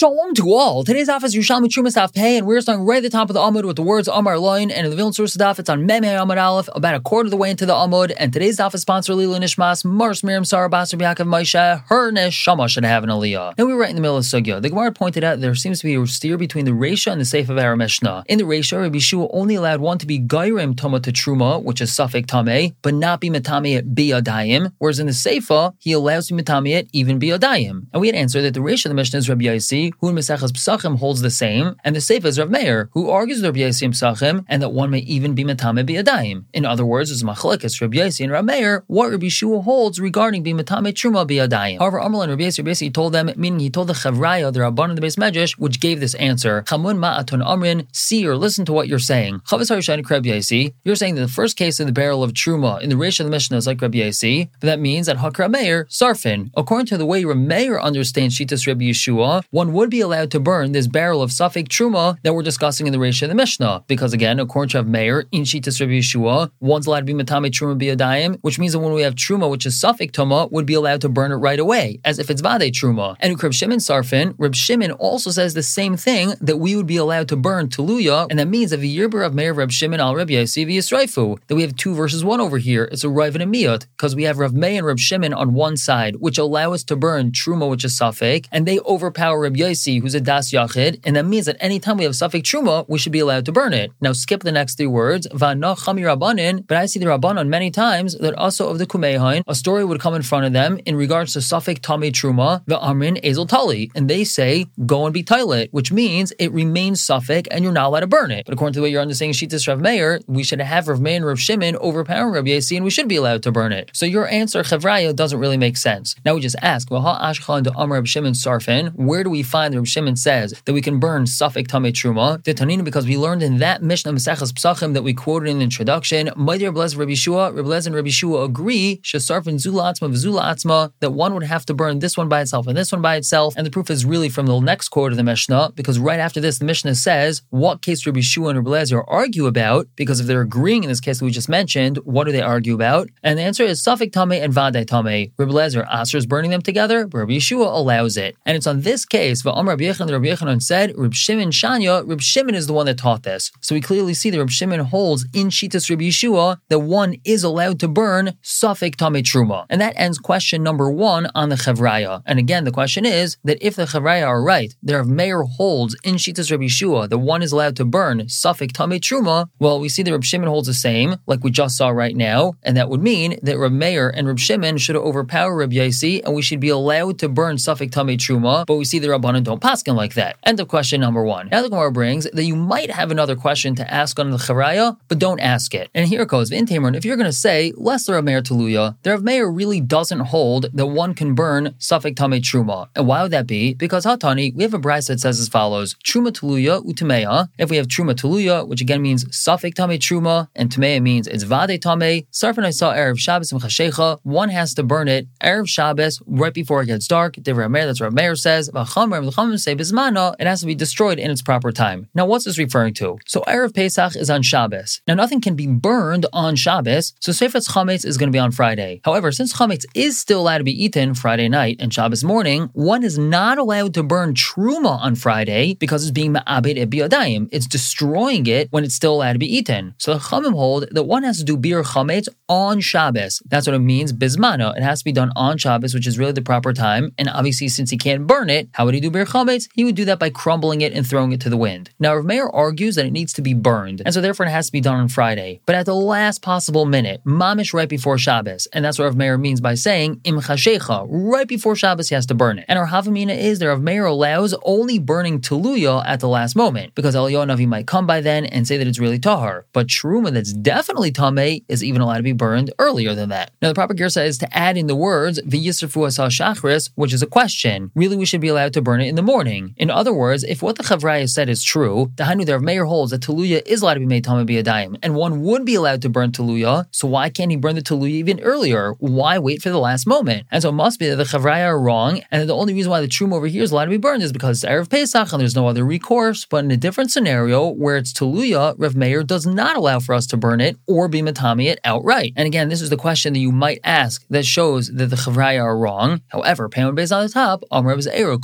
Shalom to all. Today's daf is Yerushalmi Trumas Daf Pei, and we're starting right at the top of the Amud with the words Amar Loin, and in the Vilna source daf, it's on Mem Hey Amud Aleph, about a quarter of the way into the Amud, and today's daf is sponsored Lila Nishmas, Mars Miriam Sarah Basar Yaakov Moshe, her Neshama should have an Aliyah. And we were right in the middle of Sugya. The Gemara pointed out there seems to be a steer between the Reisha and the Seif of our Mishnah. In the Reisha, Rabbi Yeshua only allowed one to be Gairim Tama to Truma, which is Safek Tameh, but not be Matami Biyadayim, whereas in the Seifa, he allows to be Matami even Biyadayim. And we had answered that the Reisha of the Mishnah is Rabbi Yaisi, who in Mesechas Pesachim holds the same, and the Seifa is Rav Meir, who argues with Rabbi Yaisi in Pesachim, and that one may even be Matame Biyadayim. In other words, it's Machlekes Rabbi Yaisi and Rav Meir, what Rabbi Yeshua holds regarding being Matame Truma Biyadayim. However, Amar and Rabbi Yaisi basically told them, meaning he told the Chavraya, the Rabban of the Beis Medrash, which gave this answer, Chamun Ma'aton Amrin, see or listen to what you're saying. Chavas Harishani Rabbi Yaisi, you're saying that the first case of the barrel of Truma in the Reisha of the Mishnah is like Rabbi Yaisi, but that means that Hakra Meir, Sarfin. According to the way Rav Meir understands Shitas Rabbi Yeshua, one would be allowed to burn this barrel of Safek Truma that we're discussing in the Reisha of the Mishnah. Because again, according to Rav Meir, in Shitas Rabbi Yeshua, one's allowed to be Matame Truma Biyadayim, which means that when we have Truma, which is Safek Tuma, would be allowed to burn it right away, as if it's Vade Truma. And Reb Shimon Sarfin, Reb Shimon also says the same thing, that we would be allowed to burn Tuluya, and that means that the Yirber of Meir Reb Shimon al Rabbi Yaisi v'Yisraifu, that we have 2 versus 1 over here. It's a Rav and a Miyot, because we have Rav Meir and Reb Shimon on one side, which allow us to burn Truma, which is Safek, and they overpower Reb Yaisi, who's a Das Yachid, and that means that anytime we have Safek Truma, we should be allowed to burn it. Now skip the next 3 words, Va'na Chami Rabbanin, but I see the Rabbanon many times that also of the Kumehain, a story would come in front of them in regards to Safek Tame Truma, the Amrin Ezel Tali, and they say, go and be Tailit, which means it remains Safek and you're not allowed to burn it. But according to the way you're understanding Shitas Rav Meir, we should have Rav Meir and Rav Shimon overpowering Rav Yaisi, and we should be allowed to burn it. So your answer, Chavraya, doesn't really make sense. Now we just ask, well, Ashchan to Amr Rav Shimon Sarfin, where do we find that Rav Shimon says that we can burn Safek Tamei Truma? The Tanina, because we learned in that Mishnah Mesechas Pesachim that we quoted in the introduction, Ma'dir Reb Eliezer Rabbi Yeshua, Reb Eliezer and Rabbi Yeshua agree, Shesarfin Zula Atzma V'Zula Atzma, that one would have to burn this one by itself and this one by itself, and the proof is really from the next quote of the Mishnah, because right after this, the Mishnah says, what case Rabbi Yeshua and Reb Eliezer argue about, because if they're agreeing in this case that we just mentioned, what do they argue about? And the answer is Safek Tamei and Vadei Tamei. Reb Eliezer, Aser is burning them together, but Rabbi Yeshua allows it. And it's on this case, V'Amar Rabbi Yochanan said, Reb Shimon Shanya, Reb Shimon is the one that taught this. So we clearly see that Reb Shimon holds in Shitas Rabbi Yeshua that one is allowed to burn Safek Tamei Truma. And that ends question number 1 on the Chavraya. And again, the question is that if the Chavraya are right, that Rav Meir holds in Shitas Rabbi Yeshua that one is allowed to burn Safek Tamei Truma, well, we see that Reb Shimon holds the same, like we just saw right now, and that would mean that Rav Meir and Reb Shimon should overpower Reb Yaisi, and we should be allowed to burn Safek Tamei Truma, but we see the Rabbanan don't paskin like that. End of question number 1. Now the Gemara brings that you might have another question to ask on the Charaya, but don't ask it. And here it goes. If you're going to say, less the Rav Meir Tuluya, the Rav Meir really doesn't hold that one can burn Safek Tamei Truma. And why would that be? Because Hatani, we have a brayso that says as follows, Truma Tuluya Utemeya. If we have Truma Tuluya, which again means Safek Tamei Truma, and Temeya means it's Vade Tamei, Sarfin I saw Erev Shabbos and Chashecha, one has to burn it Erev Shabbos right before it gets dark. That's what Rav Meir says. V'chamer say Bismana, it has to be destroyed in its proper time. Now what's this referring to? So Erev Pesach is on Shabbos. Now nothing can be burned on Shabbos, so Seifetz Chametz is going to be on Friday. However, since Chametz is still allowed to be eaten Friday night and Shabbos morning, one is not allowed to burn Truma on Friday because it's being Ma'abed et Biyadayim. It's destroying it when it's still allowed to be eaten. So the Chamim hold that one has to do Bir Chametz on Shabbos. That's what it means, Bismana. It has to be done on Shabbos, which is really the proper time. And obviously, since he can't burn it, how would he do Bir Chametz? He would do that by crumbling it and throwing it to the wind. Now, Rav Meir argues that it needs to be burned, and so therefore it has to be done on Friday. But at the last possible minute, mamish right before Shabbos. And that's what Rav Meir means by saying, Im Chashecha, right before Shabbos he has to burn it. And our Havamina is that Rav Meir allows only burning Tuluya at the last moment, because Eliyahu Navi might come by then and say that it's really Tahar. But Truma that's definitely Tameh is even allowed to be burned earlier than that. Now the proper Girsa is to add in the words, V'yisrafu asa shachris, which is a question. Really, we should be allowed to burn it in the morning. In other words, if what the Chavraya said is true, the Hanu, the Rav Meir holds that Tuluya is allowed to be made Tameh Biyadayim, and one would be allowed to burn Tuluya, so why can't he burn the Tuluya even earlier? Why wait for the last moment? And so it must be that the Chavraya are wrong, and that the only reason why the Truma over here is allowed to be burned is because it's Erev Pesach and there's no other recourse. But in a different scenario where it's Tuluya, Rav Meir does not allow for us to burn it or be Matami it outright. And again, this is the question that you might ask that shows that the Chavraya are wrong. However, Payman based on the top, Amr Kum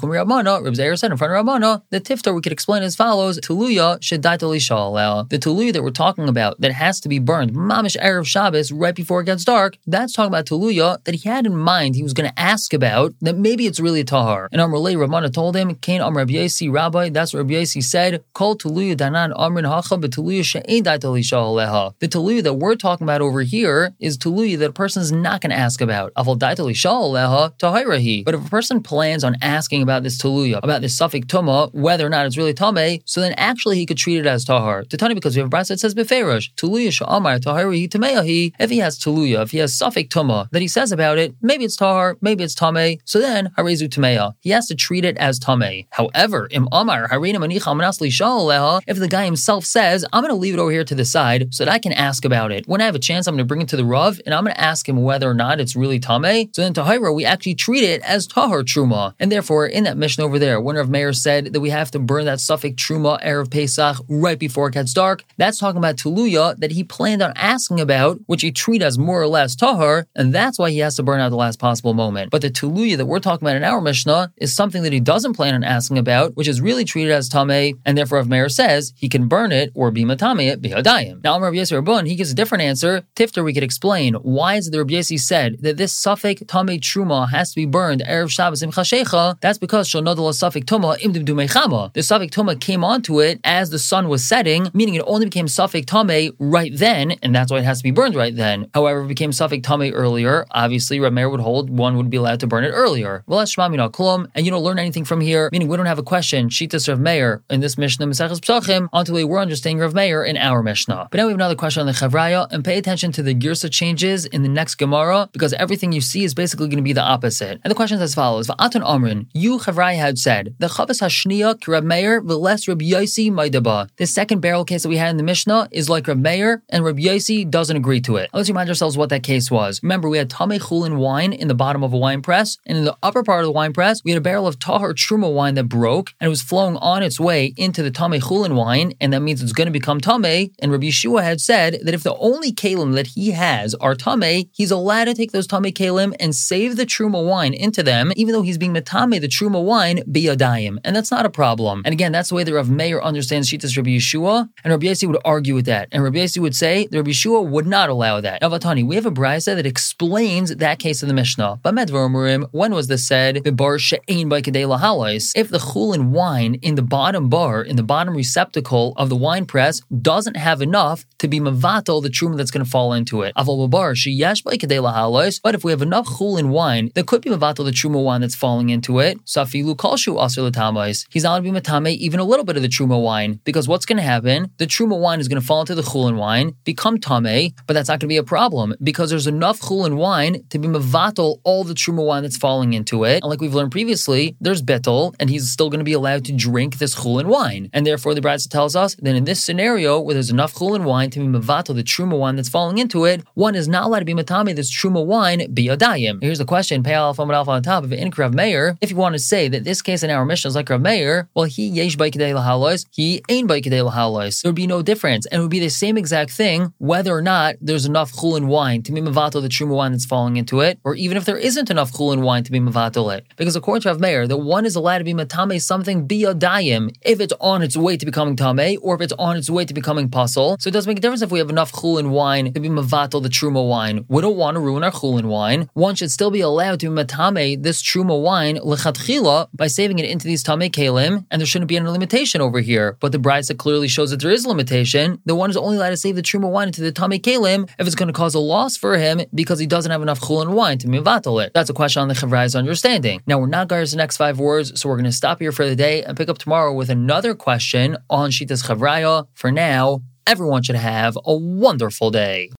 Rabbanah, Reb Zeir said in front of Rabbanah, the tiftar we could explain as follows: Tuluya shedaita lisha aleh. The tuluya that we're talking about that has to be burned mamish erev Shabbos right before it gets dark. That's talking about tuluya that he had in mind. He was going to ask about that maybe it's really a tahar. And Amrulay Rabbanah told him, Kain Amr Rabbi Yosi Rabbi. That's what Rabbi Yosi said. Kol tuluya danan amrin hacha betuluya she'ein daita lisha aleha. The tuluya that we're talking about over here is tuluya that a person is not going to ask about. Aval daita lisha aleha tahirahi. But if a person plans on asking about this tuluya, about this suffix tuma, whether or not it's really tameh, so then actually he could treat it as tahar. To tell you, because we have a brayso that says befeirush tuluya she'amar tahirahi tameyahi. If he has tuluya, if he has suffix tuma that he says about it, maybe it's tahar, maybe it's tameh. So then harezu tameya. He has to treat it as tameh. However, im amar harina manicha manas lisha aleha. If the guy himself says, I'm going to leave it over here to the side so that I can ask about it. When I have a chance, I'm going to bring it to the Rav and I'm going to ask him whether or not it's really tameh. So then tahira, we actually treat it as tahar truma. And therefore, in that mission over there, when Rav Meir said that we have to burn that suffix truma erev Pesach right before it gets dark, that's talking about tuluya that he planned on asking about, which he treat as more or less tahar, and that's why he has to burn out the last possible moment. But the tuluya that we're talking about in our Mishnah is something that he doesn't plan on asking about, which is really treated as tameh, and therefore Rav Meir says he can burn it or be matameh it bihadayim. Now, Amar Rabbi Yossi Rabban, he gives a different answer. Tifter, we could explain why is it that Rabbi Yossi said that this suffix tameh truma has to be burned erev Shabbos im chashecha. That's because shal nodal suffix tuma im dimdumei chama. The suffix tuma came onto it as the sun was setting, meaning it only became suffix tameh right then, and that's why it has to be burned right then. However, if it became suffix tameh earlier, obviously Rav Meir would hold one would be allowed to burn it earlier. Well, that's shma mina klum, and you don't learn anything from here, meaning we don't have a question shitas Rav Meir in this Mishnah Maseches Pesachim until we're understanding Rav Meir in our Mishnah. But now we have another question on the Chavraya, and pay attention to the Girsa changes in the next Gemara, because everything you see is basically going to be the opposite. And the question is as follows: Va'atan Amrin, you Chavraya had said the Chavas Hashniya ki Rav Meir v'les Rabbi Yosi maidaba. The second barrel case that we had in the Mishnah is like Rav Meir, and Rabbi Yosi doesn't agree to it. Let's remind ourselves what that case was. Remember, we had Tameh Chulin wine in the bottom of a wine press, and in the upper part of the wine press, we had a barrel of Tahar Truma wine that broke, and it was flowing on its way into the Tameh Chulin wine, and that means it's going to become Tameh. And Rabbi Yeshua had said that if the only kalim that he has are Tameh, he's allowed to take those Tameh kalim and save the Truma wine into them, even though he's being Matameh the Truma wine biyadayim. And that's not a problem. And again, that's the way that Rav Meir understands Shitas Rabbi Yeshua, and Rabbi Yossi would argue with that. And Rabbi Yossi would say that Rabbi Yeshua would not allow that. Now, Vatani, we have a brayso that explains that case of the Mishnah. But Medvar, when was this said? The bar she'ein by kedei lahalos. If the chulin wine in the bottom bar, in the bottom receptacle of the wine press, doesn't have enough to be mavatal the truma that's going to fall into it. Aval bar sheyesh by kedei lahalos. But if we have enough chulin wine that could be mavatal the truma wine that's falling into it, safilu kalshu aser l'tamais. He's not going to be matame even a little bit of the truma wine, because what's going to happen? The truma wine is going to fall into the chulin wine, become tamei, but that's not going to be a problem because there's enough chulin wine to be mavatal all the truma wine that's falling into it. And like we've learned previously, there's betel, and he's still going to be allowed to drink this chulin wine. And therefore, the brayso tells us that in this scenario where there's enough chulin wine to be mavatal the truma wine that's falling into it, one is not allowed to be matame this truma wine biyadayim. Here's the question: Pei alpha alpha on top of it in Rav Meir. If you want to say that this case in our Mishnah is like Rav Meir, well, he yesh by kedei lahalos, he ain't by kedei lahalos. There would be no difference, and it would be the same exact thing whether or not there's enough chulin wine to be mavatal the truma wine that's falling into it, or even if there isn't enough chulin wine to be mavatal it. Because according to Rav Meir, the one is allowed to be matame something biyadayim if it's on its way to becoming tameh, or if it's on its way to becoming pasul. So it doesn't make a difference if we have enough chulin wine to be mavatal the truma wine. We don't want to ruin our chulin wine. One should still be allowed to be matame this truma wine lechatchila by saving it into these tameh kalim, and there shouldn't be any limitation over here. But the brayso clearly shows that there is a limitation. The one is only allowed to save the truma wine into the tameh kalim if it's going to cause a loss for him because he doesn't have enough chulin wine to mivatal it. That's a question on the Chavraya's understanding. Now, we're not going to the next 5 words, so we're going to stop here for the day and pick up tomorrow with another question on Shitas Chavraya. For now, everyone should have a wonderful day.